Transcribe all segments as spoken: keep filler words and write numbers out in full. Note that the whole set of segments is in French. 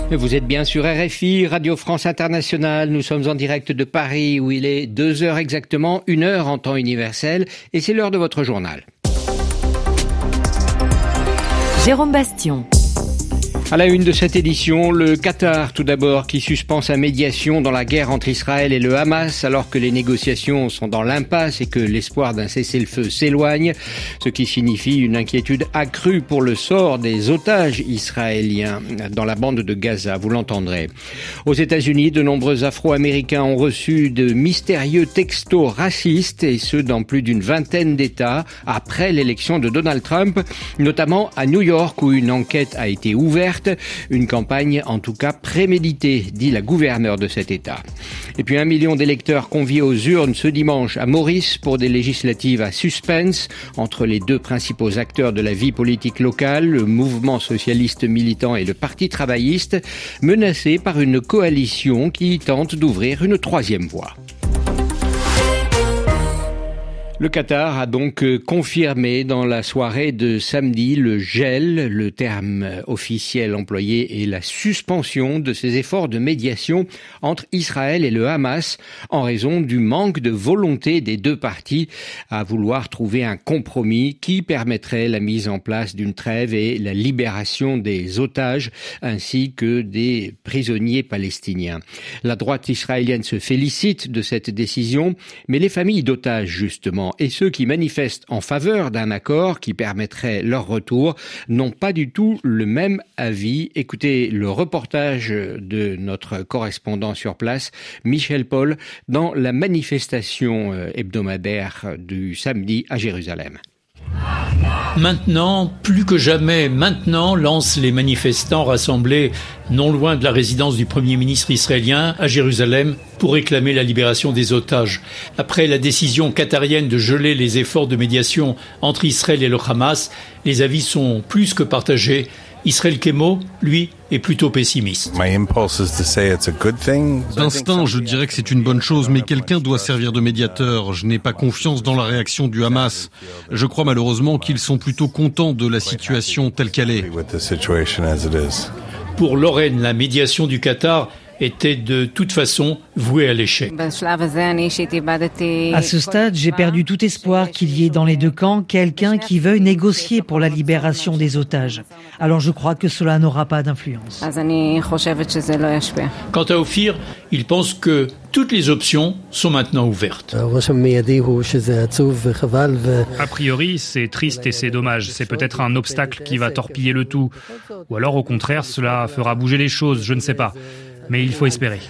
Vous êtes bien sur R F I, Radio France Internationale. Nous sommes en direct de Paris où il est deux heures exactement, une heure en temps universel et c'est l'heure de votre journal. Jérôme Bastion. À la une de cette édition, le Qatar tout d'abord qui suspend sa médiation dans la guerre entre Israël et le Hamas alors que les négociations sont dans l'impasse et que l'espoir d'un cessez-le-feu s'éloigne, ce qui signifie une inquiétude accrue pour le sort des otages israéliens dans la bande de Gaza, vous l'entendrez. Aux États-Unis, de nombreux Afro-Américains ont reçu de mystérieux textos racistes et ce dans plus d'une vingtaine d'États après l'élection de Donald Trump, notamment à New York où une enquête a été ouverte. Une campagne en tout cas préméditée, dit la gouverneure de cet État. Et puis un million d'électeurs conviés aux urnes ce dimanche à Maurice pour des législatives à suspense entre les deux principaux acteurs de la vie politique locale, le mouvement socialiste militant et le Parti travailliste, menacés par une coalition qui tente d'ouvrir une troisième voie. Le Qatar a donc confirmé dans la soirée de samedi le gel, le terme officiel employé, et la suspension de ses efforts de médiation entre Israël et le Hamas en raison du manque de volonté des deux parties à vouloir trouver un compromis qui permettrait la mise en place d'une trêve et la libération des otages ainsi que des prisonniers palestiniens. La droite israélienne se félicite de cette décision, mais les familles d'otages justement et ceux qui manifestent en faveur d'un accord qui permettrait leur retour n'ont pas du tout le même avis. Écoutez le reportage de notre correspondant sur place, Michel Paul, dans la manifestation hebdomadaire du samedi à Jérusalem. Maintenant, plus que jamais, maintenant, lancent les manifestants rassemblés non loin de la résidence du Premier ministre israélien à Jérusalem pour réclamer la libération des otages. Après la décision qatarienne de geler les efforts de médiation entre Israël et le Hamas, les avis sont plus que partagés. Israël Kemo, lui, est plutôt pessimiste. D'instinct, je dirais que c'est une bonne chose, mais quelqu'un doit servir de médiateur. Je n'ai pas confiance dans la réaction du Hamas. Je crois malheureusement qu'ils sont plutôt contents de la situation telle qu'elle est. Pour Lorraine, la médiation du Qatar était de toute façon vouée à l'échec. À ce stade, j'ai perdu tout espoir qu'il y ait dans les deux camps quelqu'un qui veuille négocier pour la libération des otages. Alors je crois que cela n'aura pas d'influence. Quant à Ophir, il pense que toutes les options sont maintenant ouvertes. A priori, c'est triste et c'est dommage. C'est peut-être un obstacle qui va torpiller le tout. Ou alors, au contraire, cela fera bouger les choses, je ne sais pas. Mais il faut espérer.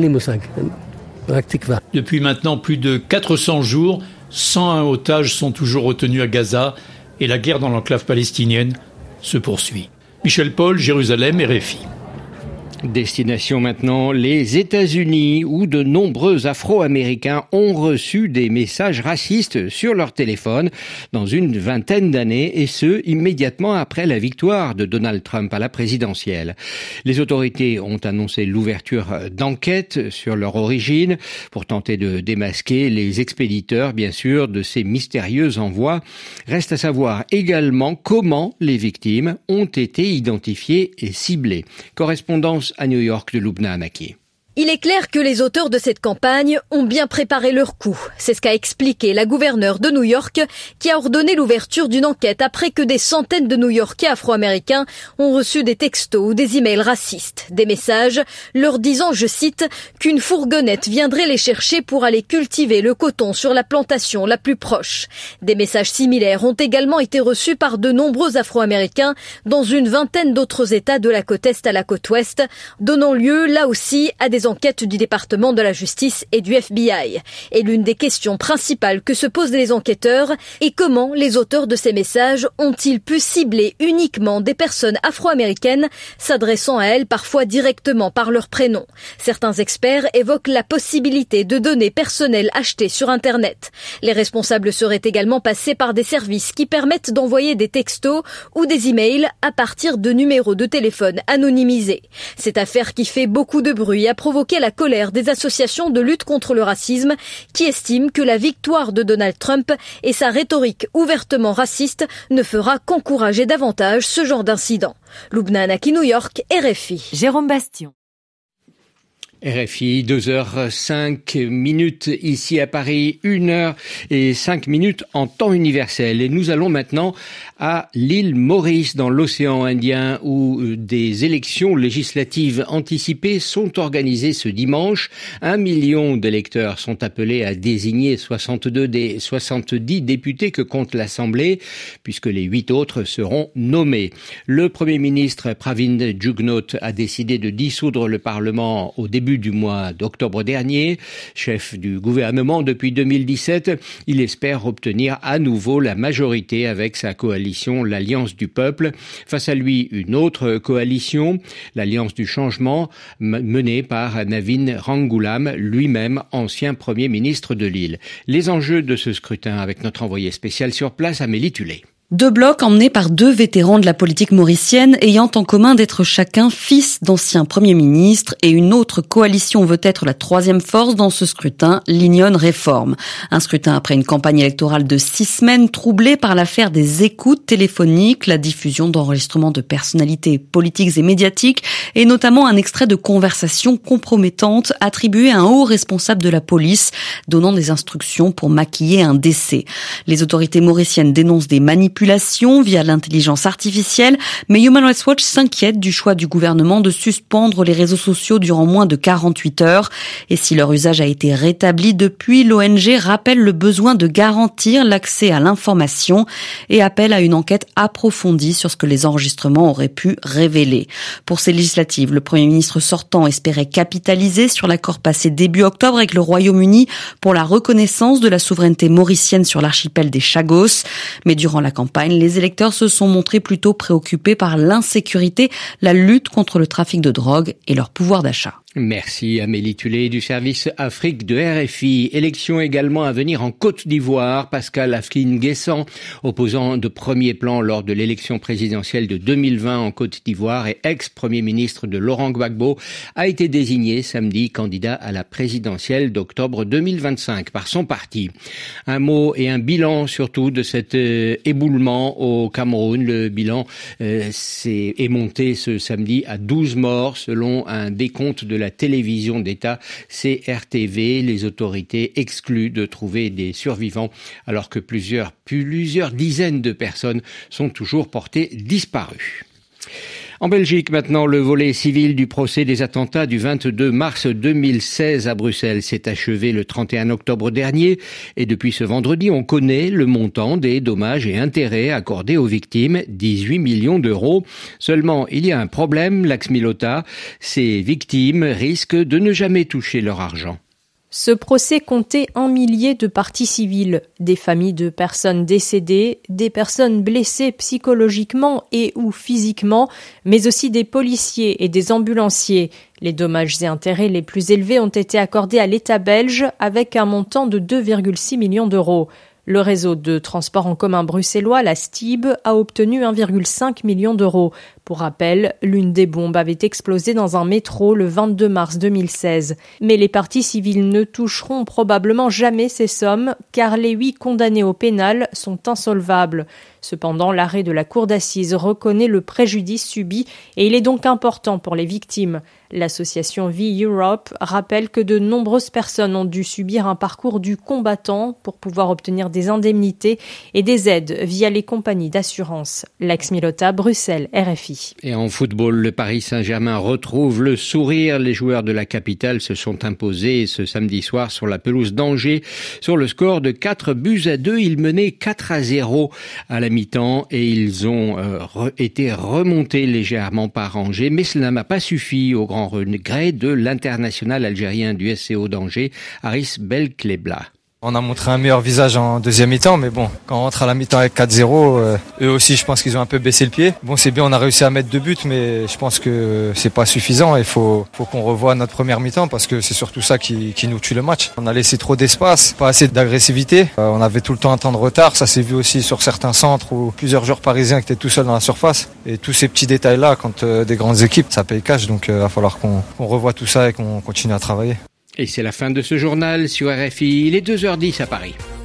Depuis maintenant plus de quatre cents jours, cent un otages sont toujours retenus à Gaza et la guerre dans l'enclave palestinienne se poursuit. Michel Paul, Jérusalem, R F I. Destination maintenant les États-Unis où de nombreux Afro-Américains ont reçu des messages racistes sur leur téléphone dans une vingtaine d'années et ce immédiatement après la victoire de Donald Trump à la présidentielle. Les autorités ont annoncé l'ouverture d'enquêtes sur leur origine pour tenter de démasquer les expéditeurs bien sûr de ces mystérieux envois. Reste à savoir également comment les victimes ont été identifiées et ciblées. Correspondance à New York de Lubna Amaki. Il est clair que les auteurs de cette campagne ont bien préparé leur coup. C'est ce qu'a expliqué la gouverneure de New York qui a ordonné l'ouverture d'une enquête après que des centaines de New-Yorkais afro-américains ont reçu des textos ou des emails racistes. Des messages leur disant, je cite, qu'une fourgonnette viendrait les chercher pour aller cultiver le coton sur la plantation la plus proche. Des messages similaires ont également été reçus par de nombreux afro-américains dans une vingtaine d'autres États de la côte Est à la côte Ouest, donnant lieu là aussi à des enquêtes du département de la justice et du F B I. Et l'une des questions principales que se posent les enquêteurs est comment les auteurs de ces messages ont-ils pu cibler uniquement des personnes afro-américaines s'adressant à elles parfois directement par leur prénom. Certains experts évoquent la possibilité de données personnelles achetées sur Internet. Les responsables seraient également passés par des services qui permettent d'envoyer des textos ou des emails à partir de numéros de téléphone anonymisés. Cette affaire qui fait beaucoup de bruit a provoqué provoqué la colère des associations de lutte contre le racisme qui estiment que la victoire de Donald Trump et sa rhétorique ouvertement raciste ne fera qu'encourager davantage ce genre d'incident. Lubna Anaki, New York, R F I. Jérôme Bastion. R F I, deux heures cinq minutes ici à Paris, une heure et cinq minutes en temps universel. Et nous allons maintenant à l'île Maurice dans l'océan Indien où des élections législatives anticipées sont organisées ce dimanche. Un million d'électeurs sont appelés à désigner soixante-deux des soixante-dix députés que compte l'Assemblée puisque les huit autres seront nommés. Le Premier ministre Pravind Jugnauth a décidé de dissoudre le Parlement au début du mois d'octobre dernier. Chef du gouvernement depuis deux mille dix-sept, il espère obtenir à nouveau la majorité avec sa coalition, l'Alliance du Peuple. Face à lui, une autre coalition, l'Alliance du Changement, menée par Navin Rangoolam, lui-même ancien Premier ministre de l'île. Les enjeux de ce scrutin avec notre envoyé spécial sur place, Amélie Tullet. Deux blocs emmenés par deux vétérans de la politique mauricienne ayant en commun d'être chacun fils d'anciens premiers ministres et une autre coalition veut être la troisième force dans ce scrutin, l'Union Réforme. Un scrutin après une campagne électorale de six semaines troublée par l'affaire des écoutes téléphoniques, la diffusion d'enregistrements de personnalités politiques et médiatiques et notamment un extrait de conversation compromettante attribué à un haut responsable de la police donnant des instructions pour maquiller un décès. Les autorités mauriciennes dénoncent des manipulations via l'intelligence artificielle, mais Human Rights Watch s'inquiète du choix du gouvernement de suspendre les réseaux sociaux durant moins de quarante-huit heures. Et si leur usage a été rétabli depuis, l'O N G rappelle le besoin de garantir l'accès à l'information et appelle à une enquête approfondie sur ce que les enregistrements auraient pu révéler. Pour ces législatives, le Premier ministre sortant espérait capitaliser sur l'accord passé début octobre avec le Royaume-Uni pour la reconnaissance de la souveraineté mauricienne sur l'archipel des Chagos. Mais durant la campagne, les électeurs se sont montrés plutôt préoccupés par l'insécurité, la lutte contre le trafic de drogue et leur pouvoir d'achat. Merci Amélie Tullet du service Afrique de R F I. Élection également à venir en Côte d'Ivoire. Pascal Afkin-Guessant, opposant de premier plan lors de l'élection présidentielle de deux mille vingt en Côte d'Ivoire et ex-premier ministre de Laurent Gbagbo, a été désigné samedi candidat à la présidentielle d'octobre deux mille vingt-cinq par son parti. Un mot et un bilan surtout de cet euh, éboulement au Cameroun. Le bilan euh, s'est, est monté ce samedi à douze morts selon un décompte de la télévision d'État C R T V. Les autorités excluent de trouver des survivants alors que plusieurs, plusieurs dizaines de personnes sont toujours portées disparues. En Belgique, maintenant, le volet civil du procès des attentats du vingt-deux mars deux mille seize à Bruxelles s'est achevé le trente et un octobre dernier. Et depuis ce vendredi, on connaît le montant des dommages et intérêts accordés aux victimes, dix-huit millions d'euros. Seulement, il y a un problème, Lax Milota. Ces victimes risquent de ne jamais toucher leur argent. Ce procès comptait un millier de parties civiles, des familles de personnes décédées, des personnes blessées psychologiquement et ou physiquement, mais aussi des policiers et des ambulanciers. Les dommages et intérêts les plus élevés ont été accordés à l'État belge avec un montant de deux virgule six millions d'euros. Le réseau de transport en commun bruxellois, la S T I B, a obtenu un virgule cinq million d'euros. Pour rappel, l'une des bombes avait explosé dans un métro le vingt-deux mars deux mille seize. Mais les parties civiles ne toucheront probablement jamais ces sommes, car les huit condamnés au pénal sont insolvables. Cependant, l'arrêt de la cour d'assises reconnaît le préjudice subi et il est donc important pour les victimes. L'association V Europe rappelle que de nombreuses personnes ont dû subir un parcours du combattant pour pouvoir obtenir des indemnités et des aides via les compagnies d'assurance. Lax Milota, Bruxelles, R F I. Et en football, le Paris Saint-Germain retrouve le sourire. Les joueurs de la capitale se sont imposés ce samedi soir sur la pelouse d'Angers sur le score de quatre buts à deux. Ils menaient quatre à zéro à la mi-temps et ils ont euh, re- été remontés légèrement par Angers, mais cela n'a pas suffi au grand regret de l'international algérien du S C O d'Angers, Haris Belklebla. On a montré un meilleur visage en deuxième mi-temps, mais bon, quand on rentre à la mi-temps avec quatre zéro, euh, eux aussi, je pense qu'ils ont un peu baissé le pied. Bon, c'est bien, on a réussi à mettre deux buts, mais je pense que c'est pas suffisant. Il faut, faut qu'on revoie notre première mi-temps parce que c'est surtout ça qui, qui nous tue le match. On a laissé trop d'espace, pas assez d'agressivité. Euh, on avait tout le temps un temps de retard. Ça s'est vu aussi sur certains centres où plusieurs joueurs parisiens étaient tout seuls dans la surface. Et tous ces petits détails-là, quand euh, des grandes équipes, ça paye cash. Donc, il euh, va falloir qu'on, qu'on revoie tout ça et qu'on continue à travailler. Et c'est la fin de ce journal sur R F I. Il est deux heures dix à Paris.